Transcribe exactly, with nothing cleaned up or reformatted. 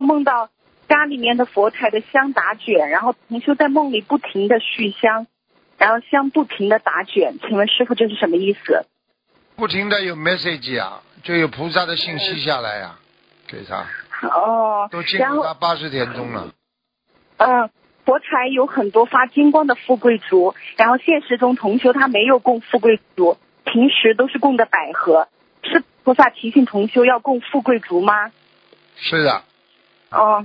梦到家里面的佛台的香打卷，然后同修在梦里不停的续香，然后香不停的打卷，请问师父这是什么意思？ 不停的有 message 啊，就有菩萨的信息下来呀、啊，给他。 哦。 都进入他八十点钟了。 嗯，佛台有很多发金光的富贵竹，然后现实中同修他没有供富贵竹，平时都是供的百合，是菩萨提醒同修要供富贵竹吗？ 是的。 哦，